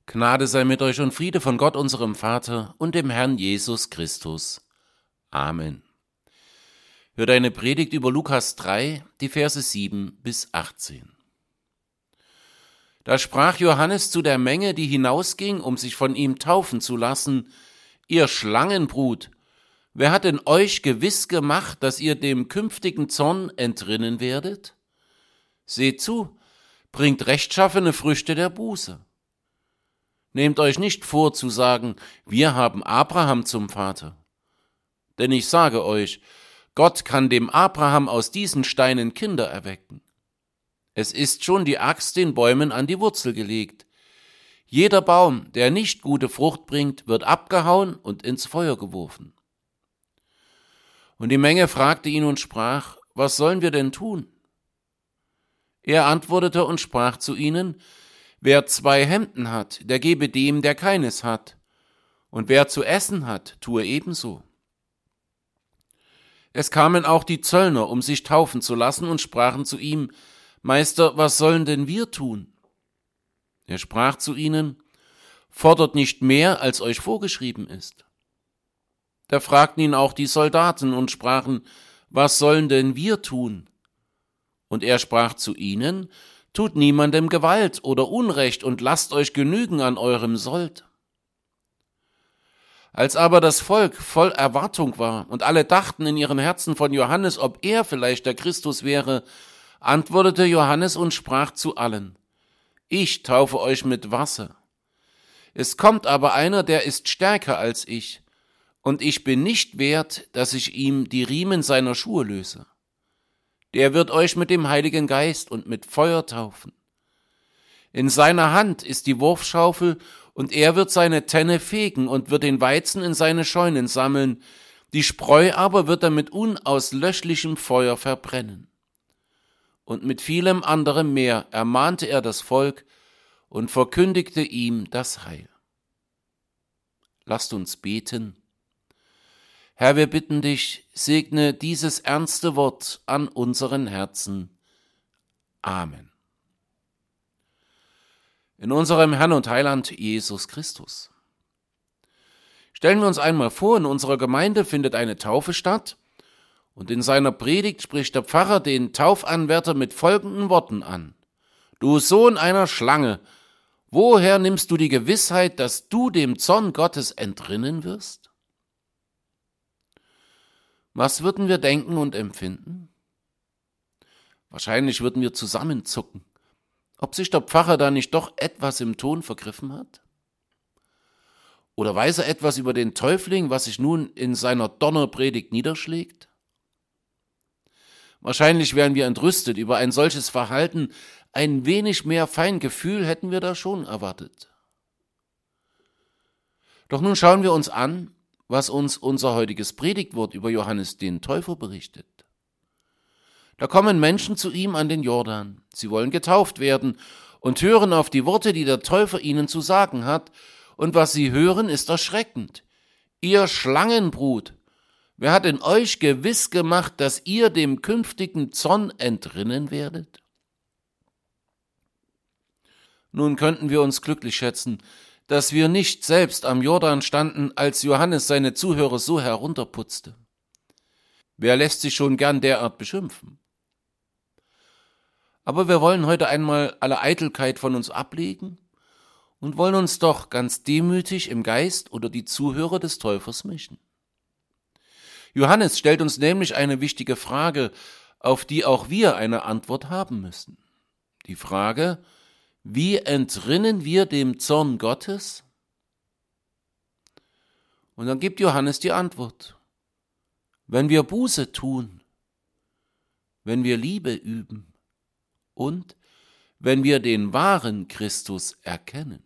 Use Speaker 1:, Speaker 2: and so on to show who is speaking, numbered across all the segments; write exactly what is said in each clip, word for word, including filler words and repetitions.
Speaker 1: Gnade sei mit euch und Friede von Gott, unserem Vater und dem Herrn Jesus Christus. Amen. Hört eine Predigt über Lukas drei, die Verse sieben bis achtzehn. Da sprach Johannes zu der Menge, die hinausging, um sich von ihm taufen zu lassen: Ihr Schlangenbrut, wer hat denn euch gewiss gemacht, dass ihr dem künftigen Zorn entrinnen werdet? Seht zu, bringt rechtschaffene Früchte der Buße. Nehmt euch nicht vor zu sagen, wir haben Abraham zum Vater. Denn ich sage euch, Gott kann dem Abraham aus diesen Steinen Kinder erwecken. Es ist schon die Axt den Bäumen an die Wurzel gelegt. Jeder Baum, der nicht gute Frucht bringt, wird abgehauen und ins Feuer geworfen. Und die Menge fragte ihn und sprach: Was sollen wir denn tun? Er antwortete und sprach zu ihnen: Wer zwei Hemden hat, der gebe dem, der keines hat. Und wer zu essen hat, tue ebenso. Es kamen auch die Zöllner, um sich taufen zu lassen, und sprachen zu ihm: Meister, was sollen denn wir tun? Er sprach zu ihnen: Fordert nicht mehr, als euch vorgeschrieben ist. Da fragten ihn auch die Soldaten und sprachen: Was sollen denn wir tun? Und er sprach zu ihnen: Tut niemandem Gewalt oder Unrecht und lasst euch genügen an eurem Sold. Als aber das Volk voll Erwartung war und alle dachten in ihren Herzen von Johannes, ob er vielleicht der Christus wäre, antwortete Johannes und sprach zu allen: Ich taufe euch mit Wasser. Es kommt aber einer, der ist stärker als ich, und ich bin nicht wert, dass ich ihm die Riemen seiner Schuhe löse. Der wird euch mit dem Heiligen Geist und mit Feuer taufen. In seiner Hand ist die Wurfschaufel, und er wird seine Tenne fegen und wird den Weizen in seine Scheunen sammeln, die Spreu aber wird er mit unauslöschlichem Feuer verbrennen. Und mit vielem anderem mehr ermahnte er das Volk und verkündigte ihm das Heil. Lasst uns beten. Herr, wir bitten dich, segne dieses ernste Wort an unseren Herzen. Amen. In unserem Herrn und Heiland Jesus Christus. Stellen wir uns einmal vor, in unserer Gemeinde findet eine Taufe statt, und in seiner Predigt spricht der Pfarrer den Taufanwärter mit folgenden Worten an: Du Sohn einer Schlange, woher nimmst du die Gewissheit, dass du dem Zorn Gottes entrinnen wirst? Was würden wir denken und empfinden? Wahrscheinlich würden wir zusammenzucken, ob sich der Pfarrer da nicht doch etwas im Ton vergriffen hat? Oder weiß er etwas über den Täufling, was sich nun in seiner Donnerpredigt niederschlägt? Wahrscheinlich wären wir entrüstet über ein solches Verhalten. Ein wenig mehr Feingefühl hätten wir da schon erwartet. Doch nun schauen wir uns an, was uns unser heutiges Predigtwort über Johannes den Täufer berichtet. Da kommen Menschen zu ihm an den Jordan. Sie wollen getauft werden und hören auf die Worte, die der Täufer ihnen zu sagen hat. Und was sie hören, ist erschreckend. Ihr Schlangenbrut, wer hat in euch gewiss gemacht, dass ihr dem künftigen Zorn entrinnen werdet? Nun könnten wir uns glücklich schätzen, dass wir nicht selbst am Jordan standen, als Johannes seine Zuhörer so herunterputzte. Wer lässt sich schon gern derart beschimpfen? Aber wir wollen heute einmal alle Eitelkeit von uns ablegen und wollen uns doch ganz demütig im Geist oder die Zuhörer des Täufers mischen. Johannes stellt uns nämlich eine wichtige Frage, auf die auch wir eine Antwort haben müssen. Die Frage: Wie entrinnen wir dem Zorn Gottes? Und dann gibt Johannes die Antwort: Wenn wir Buße tun, wenn wir Liebe üben und wenn wir den wahren Christus erkennen.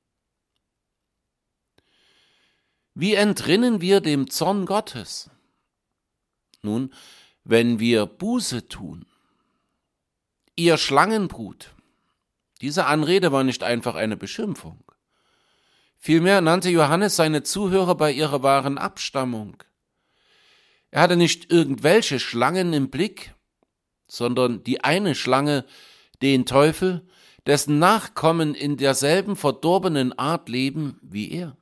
Speaker 1: Wie entrinnen wir dem Zorn Gottes? Nun, wenn wir Buße tun. Ihr Schlangenbrut. Diese Anrede war nicht einfach eine Beschimpfung. Vielmehr nannte Johannes seine Zuhörer bei ihrer wahren Abstammung. Er hatte nicht irgendwelche Schlangen im Blick, sondern die eine Schlange, den Teufel, dessen Nachkommen in derselben verdorbenen Art leben wie er.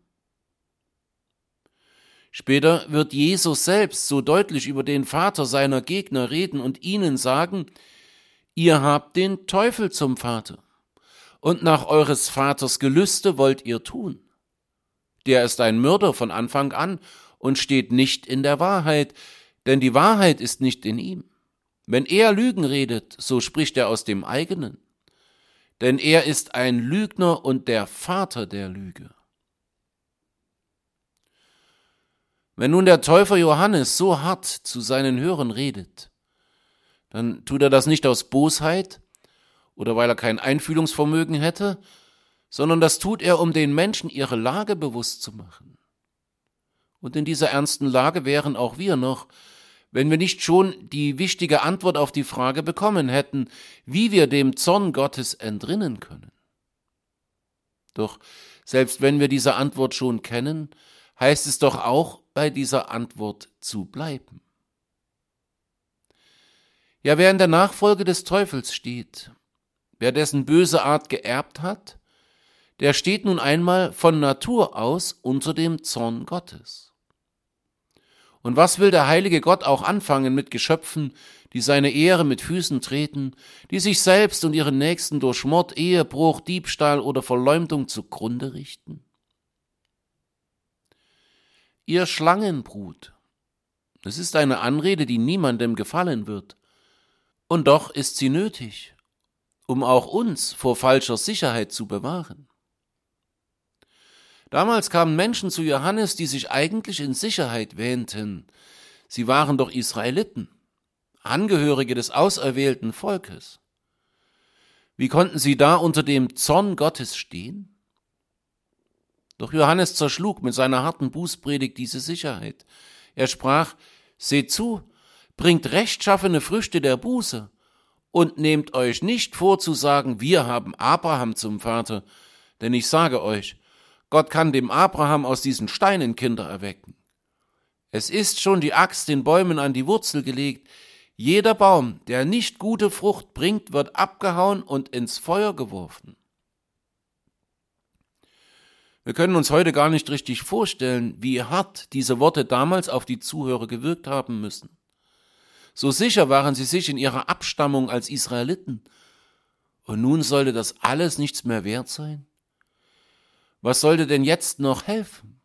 Speaker 1: Später wird Jesus selbst so deutlich über den Vater seiner Gegner reden und ihnen sagen: Ihr habt den Teufel zum Vater, und nach eures Vaters Gelüste wollt ihr tun. Der ist ein Mörder von Anfang an und steht nicht in der Wahrheit, denn die Wahrheit ist nicht in ihm. Wenn er Lügen redet, so spricht er aus dem eigenen, denn er ist ein Lügner und der Vater der Lüge. Wenn nun der Täufer Johannes so hart zu seinen Hörern redet, dann tut er das nicht aus Bosheit oder weil er kein Einfühlungsvermögen hätte, sondern das tut er, um den Menschen ihre Lage bewusst zu machen. Und in dieser ernsten Lage wären auch wir noch, wenn wir nicht schon die wichtige Antwort auf die Frage bekommen hätten, wie wir dem Zorn Gottes entrinnen können. Doch selbst wenn wir diese Antwort schon kennen, heißt es doch auch, bei dieser Antwort zu bleiben. Ja, wer in der Nachfolge des Teufels steht, wer dessen böse Art geerbt hat, der steht nun einmal von Natur aus unter dem Zorn Gottes. Und was will der heilige Gott auch anfangen mit Geschöpfen, die seine Ehre mit Füßen treten, die sich selbst und ihren Nächsten durch Mord, Ehebruch, Diebstahl oder Verleumdung zugrunde richten? Ihr Schlangenbrut, das ist eine Anrede, die niemandem gefallen wird. Und doch ist sie nötig, um auch uns vor falscher Sicherheit zu bewahren. Damals kamen Menschen zu Johannes, die sich eigentlich in Sicherheit wähnten. Sie waren doch Israeliten, Angehörige des auserwählten Volkes. Wie konnten sie da unter dem Zorn Gottes stehen? Doch Johannes zerschlug mit seiner harten Bußpredigt diese Sicherheit. Er sprach: Seht zu, bringt rechtschaffene Früchte der Buße und nehmt euch nicht vor zu sagen, wir haben Abraham zum Vater, denn ich sage euch, Gott kann dem Abraham aus diesen Steinen Kinder erwecken. Es ist schon die Axt den Bäumen an die Wurzel gelegt. Jeder Baum, der nicht gute Frucht bringt, wird abgehauen und ins Feuer geworfen. Wir können uns heute gar nicht richtig vorstellen, wie hart diese Worte damals auf die Zuhörer gewirkt haben müssen. So sicher waren sie sich in ihrer Abstammung als Israeliten. Und nun sollte das alles nichts mehr wert sein? Was sollte denn jetzt noch helfen?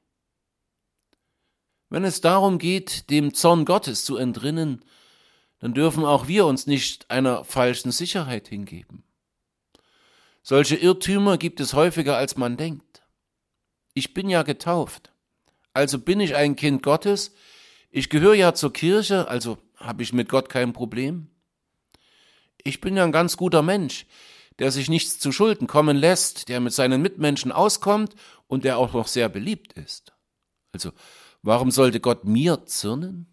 Speaker 1: Wenn es darum geht, dem Zorn Gottes zu entrinnen, dann dürfen auch wir uns nicht einer falschen Sicherheit hingeben. Solche Irrtümer gibt es häufiger, als man denkt. Ich bin ja getauft, also bin ich ein Kind Gottes, ich gehöre ja zur Kirche, also habe ich mit Gott kein Problem. Ich bin ja ein ganz guter Mensch, der sich nichts zu Schulden kommen lässt, der mit seinen Mitmenschen auskommt und der auch noch sehr beliebt ist. Also, warum sollte Gott mir zürnen?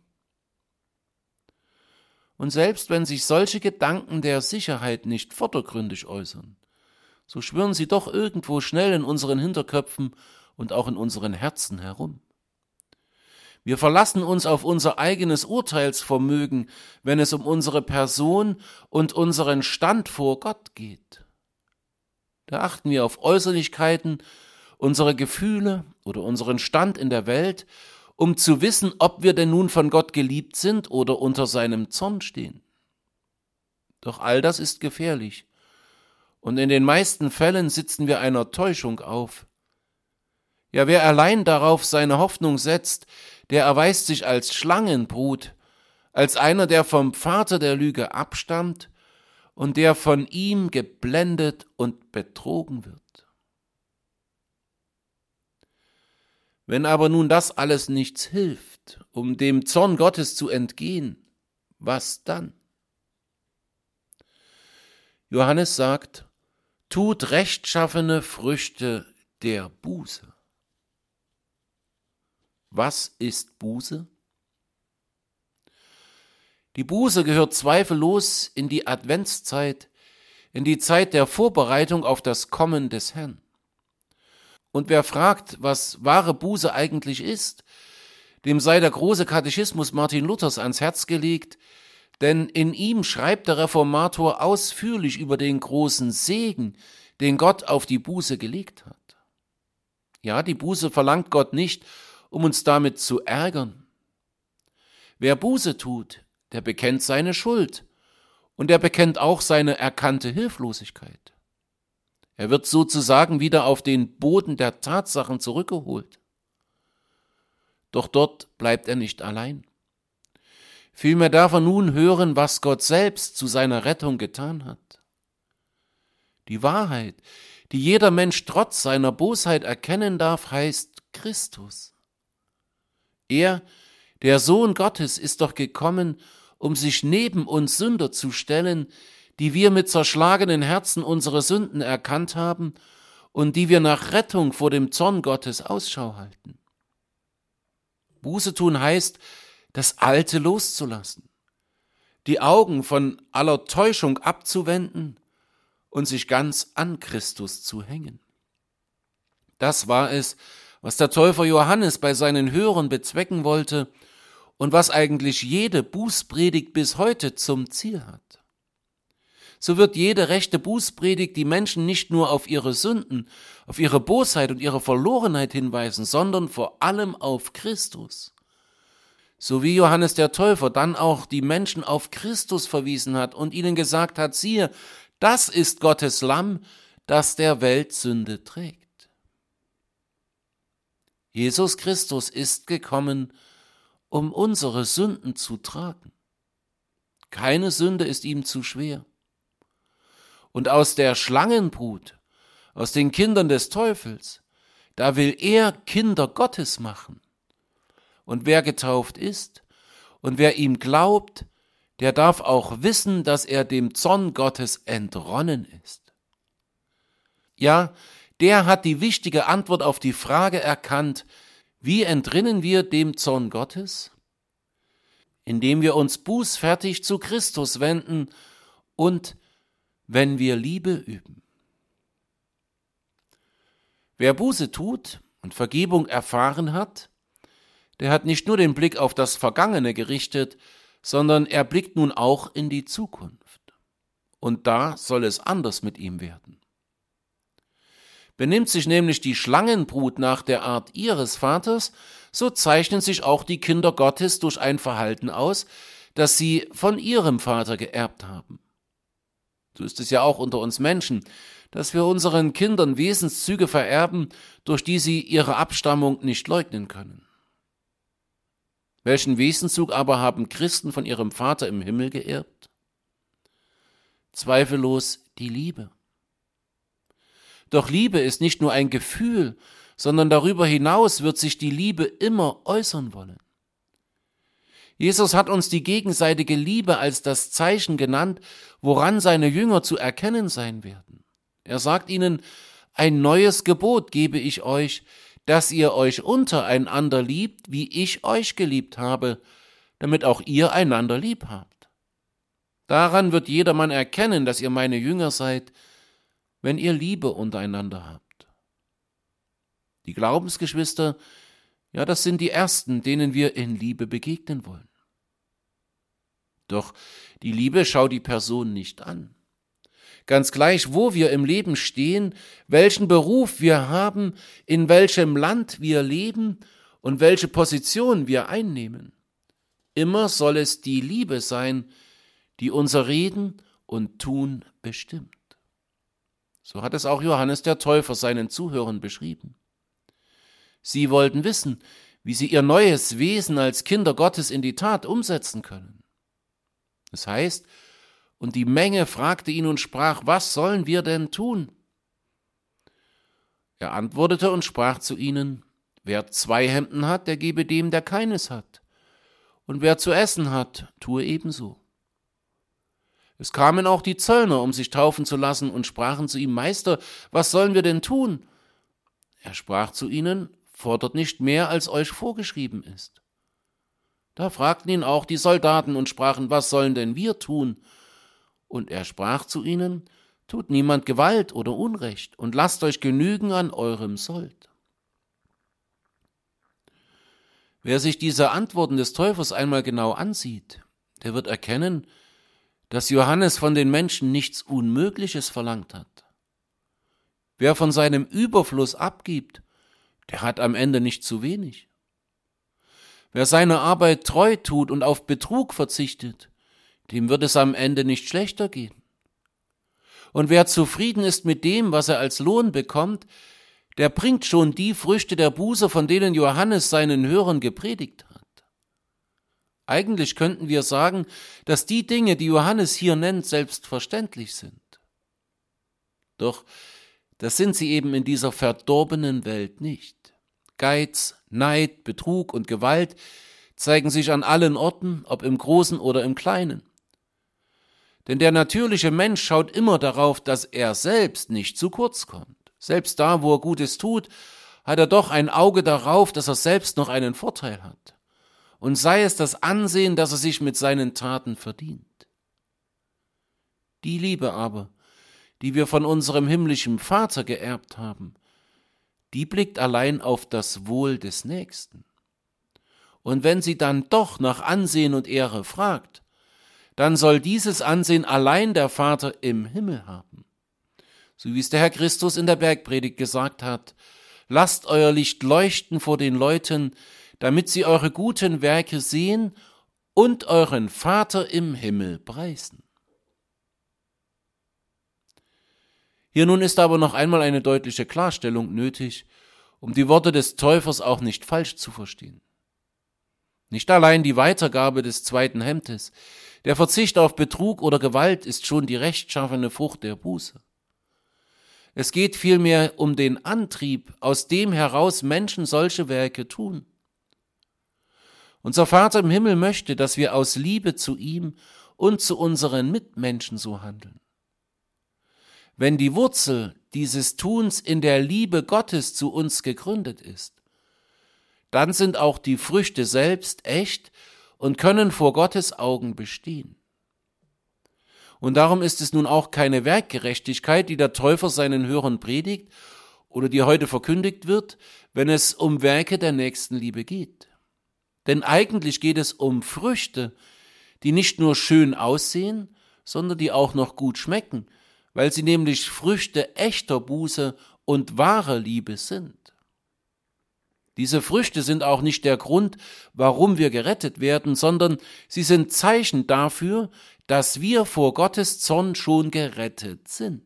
Speaker 1: Und selbst wenn sich solche Gedanken der Sicherheit nicht vordergründig äußern, so schwirren sie doch irgendwo schnell in unseren Hinterköpfen und auch in unseren Herzen herum. Wir verlassen uns auf unser eigenes Urteilsvermögen, wenn es um unsere Person und unseren Stand vor Gott geht. Da achten wir auf Äußerlichkeiten, unsere Gefühle oder unseren Stand in der Welt, um zu wissen, ob wir denn nun von Gott geliebt sind oder unter seinem Zorn stehen. Doch all das ist gefährlich. Und in den meisten Fällen sitzen wir einer Täuschung auf. Ja, wer allein darauf seine Hoffnung setzt, der erweist sich als Schlangenbrut, als einer, der vom Vater der Lüge abstammt und der von ihm geblendet und betrogen wird. Wenn aber nun das alles nichts hilft, um dem Zorn Gottes zu entgehen, was dann? Johannes sagt, tut rechtschaffene Früchte der Buße. Was ist Buße? Die Buße gehört zweifellos in die Adventszeit, in die Zeit der Vorbereitung auf das Kommen des Herrn. Und wer fragt, was wahre Buße eigentlich ist, dem sei der große Katechismus Martin Luthers ans Herz gelegt, Denn in ihm schreibt der Reformator ausführlich über den großen Segen, den Gott auf die Buße gelegt hat. Ja, die Buße verlangt Gott nicht, um uns damit zu ärgern. Wer Buße tut, der bekennt seine Schuld und er bekennt auch seine erkannte Hilflosigkeit. Er wird sozusagen wieder auf den Boden der Tatsachen zurückgeholt. Doch dort bleibt er nicht allein. Vielmehr darf er nun hören, was Gott selbst zu seiner Rettung getan hat. Die Wahrheit, die jeder Mensch trotz seiner Bosheit erkennen darf, heißt Christus. Er, der Sohn Gottes, ist doch gekommen, um sich neben uns Sünder zu stellen, die wir mit zerschlagenen Herzen unsere Sünden erkannt haben und die wir nach Rettung vor dem Zorn Gottes Ausschau halten. Buße tun heißt, das Alte loszulassen, die Augen von aller Täuschung abzuwenden und sich ganz an Christus zu hängen. Das war es, was der Täufer Johannes bei seinen Hörern bezwecken wollte und was eigentlich jede Bußpredigt bis heute zum Ziel hat. So wird jede rechte Bußpredigt die Menschen nicht nur auf ihre Sünden, auf ihre Bosheit und ihre Verlorenheit hinweisen, sondern vor allem auf Christus. So wie Johannes der Täufer dann auch die Menschen auf Christus verwiesen hat und ihnen gesagt hat, siehe, das ist Gottes Lamm, das der Welt Sünde trägt. Jesus Christus ist gekommen, um unsere Sünden zu tragen. Keine Sünde ist ihm zu schwer. Und aus der Schlangenbrut, aus den Kindern des Teufels, da will er Kinder Gottes machen. Und wer getauft ist und wer ihm glaubt, der darf auch wissen, dass er dem Zorn Gottes entronnen ist. Ja, der hat die wichtige Antwort auf die Frage erkannt, wie entrinnen wir dem Zorn Gottes? Indem wir uns bußfertig zu Christus wenden und wenn wir Liebe üben. Wer Buße tut und Vergebung erfahren hat, der hat nicht nur den Blick auf das Vergangene gerichtet, sondern er blickt nun auch in die Zukunft. Und da soll es anders mit ihm werden. Benimmt sich nämlich die Schlangenbrut nach der Art ihres Vaters, so zeichnen sich auch die Kinder Gottes durch ein Verhalten aus, das sie von ihrem Vater geerbt haben. So ist es ja auch unter uns Menschen, dass wir unseren Kindern Wesenszüge vererben, durch die sie ihre Abstammung nicht leugnen können. Welchen Wesenszug aber haben Christen von ihrem Vater im Himmel geerbt? Zweifellos die Liebe. Doch Liebe ist nicht nur ein Gefühl, sondern darüber hinaus wird sich die Liebe immer äußern wollen. Jesus hat uns die gegenseitige Liebe als das Zeichen genannt, woran seine Jünger zu erkennen sein werden. Er sagt ihnen, ein neues Gebot gebe ich euch, dass ihr euch untereinander liebt, wie ich euch geliebt habe, damit auch ihr einander lieb habt. Daran wird jedermann erkennen, dass ihr meine Jünger seid, wenn ihr Liebe untereinander habt. Die Glaubensgeschwister, ja, das sind die Ersten, denen wir in Liebe begegnen wollen. Doch die Liebe schaut die Person nicht an. Ganz gleich, wo wir im Leben stehen, welchen Beruf wir haben, in welchem Land wir leben und welche Position wir einnehmen. Immer soll es die Liebe sein, die unser Reden und Tun bestimmt. So hat es auch Johannes der Täufer seinen Zuhörern beschrieben. Sie wollten wissen, wie sie ihr neues Wesen als Kinder Gottes in die Tat umsetzen können. Das heißt, und die Menge fragte ihn und sprach, was sollen wir denn tun? Er antwortete und sprach zu ihnen, wer zwei Hemden hat, der gebe dem, der keines hat. Und wer zu essen hat, tue ebenso. Es kamen auch die Zöllner, um sich taufen zu lassen, und sprachen zu ihm, Meister, was sollen wir denn tun? Er sprach zu ihnen, fordert nicht mehr, als euch vorgeschrieben ist. Da fragten ihn auch die Soldaten und sprachen, was sollen denn wir tun? Und er sprach zu ihnen, tut niemand Gewalt oder Unrecht und lasst euch genügen an eurem Sold. Wer sich diese Antworten des Täufers einmal genau ansieht, der wird erkennen, dass Johannes von den Menschen nichts Unmögliches verlangt hat. Wer von seinem Überfluss abgibt, der hat am Ende nicht zu wenig. Wer seiner Arbeit treu tut und auf Betrug verzichtet, dem wird es am Ende nicht schlechter gehen. Und wer zufrieden ist mit dem, was er als Lohn bekommt, der bringt schon die Früchte der Buße, von denen Johannes seinen Hörern gepredigt hat. Eigentlich könnten wir sagen, dass die Dinge, die Johannes hier nennt, selbstverständlich sind. Doch das sind sie eben in dieser verdorbenen Welt nicht. Geiz, Neid, Betrug und Gewalt zeigen sich an allen Orten, ob im Großen oder im Kleinen. Denn der natürliche Mensch schaut immer darauf, dass er selbst nicht zu kurz kommt. Selbst da, wo er Gutes tut, hat er doch ein Auge darauf, dass er selbst noch einen Vorteil hat. Und sei es das Ansehen, das er sich mit seinen Taten verdient. Die Liebe aber, die wir von unserem himmlischen Vater geerbt haben, die blickt allein auf das Wohl des Nächsten. Und wenn sie dann doch nach Ansehen und Ehre fragt, dann soll dieses Ansehen allein der Vater im Himmel haben. So wie es der Herr Christus in der Bergpredigt gesagt hat: Lasst euer Licht leuchten vor den Leuten, damit sie eure guten Werke sehen und euren Vater im Himmel preisen. Hier nun ist aber noch einmal eine deutliche Klarstellung nötig, um die Worte des Täufers auch nicht falsch zu verstehen. Nicht allein die Weitergabe des zweiten Hemdes, der Verzicht auf Betrug oder Gewalt ist schon die rechtschaffene Frucht der Buße. Es geht vielmehr um den Antrieb, aus dem heraus Menschen solche Werke tun. Unser Vater im Himmel möchte, dass wir aus Liebe zu ihm und zu unseren Mitmenschen so handeln. Wenn die Wurzel dieses Tuns in der Liebe Gottes zu uns gegründet ist, dann sind auch die Früchte selbst echt und können vor Gottes Augen bestehen. Und darum ist es nun auch keine Werkgerechtigkeit, die der Täufer seinen Hörern predigt oder die heute verkündigt wird, wenn es um Werke der Nächstenliebe geht. Denn eigentlich geht es um Früchte, die nicht nur schön aussehen, sondern die auch noch gut schmecken, weil sie nämlich Früchte echter Buße und wahrer Liebe sind. Diese Früchte sind auch nicht der Grund, warum wir gerettet werden, sondern sie sind Zeichen dafür, dass wir vor Gottes Zorn schon gerettet sind.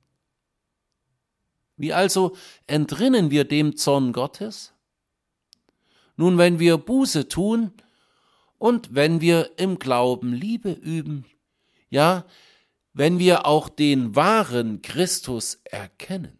Speaker 1: Wie also entrinnen wir dem Zorn Gottes? Nun, wenn wir Buße tun und wenn wir im Glauben Liebe üben, ja, wenn wir auch den wahren Christus erkennen.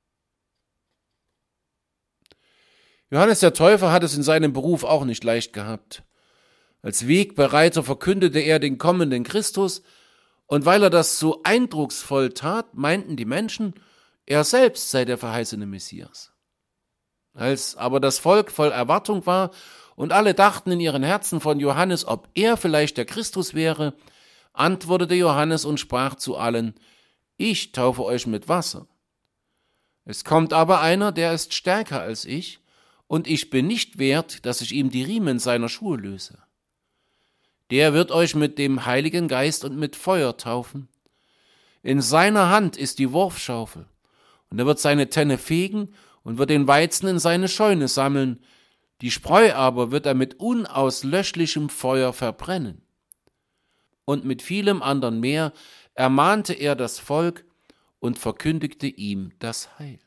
Speaker 1: Johannes der Täufer hat es in seinem Beruf auch nicht leicht gehabt. Als Wegbereiter verkündete er den kommenden Christus, und weil er das so eindrucksvoll tat, meinten die Menschen, er selbst sei der verheißene Messias. Als aber das Volk voll Erwartung war und alle dachten in ihren Herzen von Johannes, ob er vielleicht der Christus wäre, antwortete Johannes und sprach zu allen: Ich taufe euch mit Wasser. Es kommt aber einer, der ist stärker als ich, und ich bin nicht wert, dass ich ihm die Riemen seiner Schuhe löse. Der wird euch mit dem Heiligen Geist und mit Feuer taufen. In seiner Hand ist die Wurfschaufel, und er wird seine Tenne fegen und wird den Weizen in seine Scheune sammeln, die Spreu aber wird er mit unauslöschlichem Feuer verbrennen. Und mit vielem anderen mehr ermahnte er das Volk und verkündigte ihm das Heil.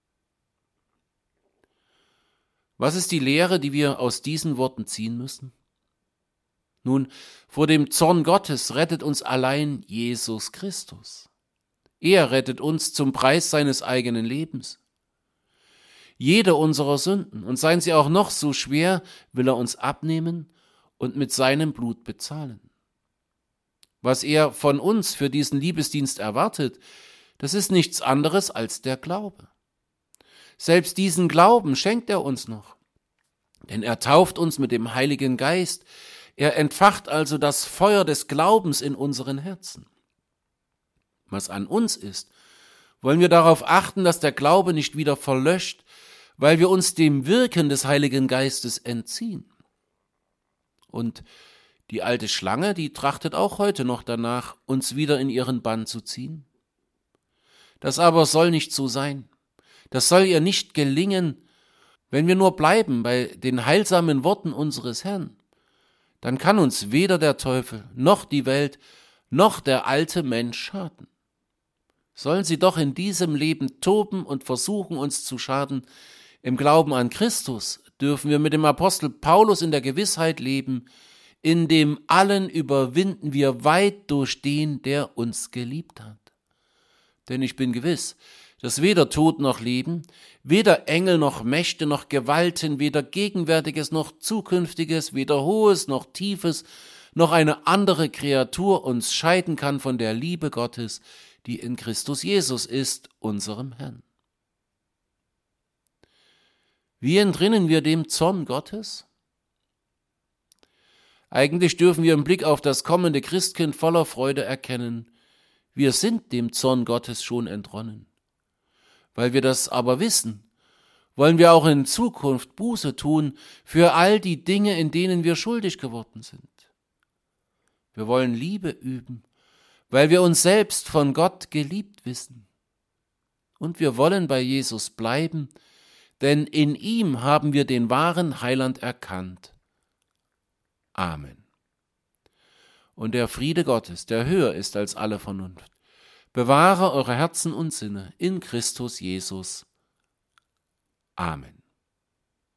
Speaker 1: Was ist die Lehre, die wir aus diesen Worten ziehen müssen? Nun, vor dem Zorn Gottes rettet uns allein Jesus Christus. Er rettet uns zum Preis seines eigenen Lebens. Jede unserer Sünden, und seien sie auch noch so schwer, will er uns abnehmen und mit seinem Blut bezahlen. Was er von uns für diesen Liebesdienst erwartet, das ist nichts anderes als der Glaube. Selbst diesen Glauben schenkt er uns noch, denn er tauft uns mit dem Heiligen Geist. Er entfacht also das Feuer des Glaubens in unseren Herzen. Was an uns ist, wollen wir darauf achten, dass der Glaube nicht wieder verlöscht, weil wir uns dem Wirken des Heiligen Geistes entziehen. Und Die alte Schlange, die trachtet auch heute noch danach, uns wieder in ihren Bann zu ziehen. Das aber soll nicht so sein. Das soll ihr nicht gelingen, wenn wir nur bleiben bei den heilsamen Worten unseres Herrn. Dann kann uns weder der Teufel, noch die Welt, noch der alte Mensch schaden. Sollen sie doch in diesem Leben toben und versuchen, uns zu schaden, im Glauben an Christus dürfen wir mit dem Apostel Paulus in der Gewissheit leben, in dem allen überwinden wir weit durch den, der uns geliebt hat. Denn ich bin gewiss, dass weder Tod noch Leben, weder Engel noch Mächte noch Gewalten, weder Gegenwärtiges noch Zukünftiges, weder Hohes noch Tiefes, noch eine andere Kreatur uns scheiden kann von der Liebe Gottes, die in Christus Jesus ist, unserem Herrn. Wie entrinnen wir dem Zorn Gottes? Eigentlich dürfen wir im Blick auf das kommende Christkind voller Freude erkennen, wir sind dem Zorn Gottes schon entronnen. Weil wir das aber wissen, wollen wir auch in Zukunft Buße tun für all die Dinge, in denen wir schuldig geworden sind. Wir wollen Liebe üben, weil wir uns selbst von Gott geliebt wissen. Und wir wollen bei Jesus bleiben, denn in ihm haben wir den wahren Heiland erkannt. Amen. Und der Friede Gottes, der höher ist als alle Vernunft, bewahre eure Herzen und Sinne in Christus Jesus. Amen.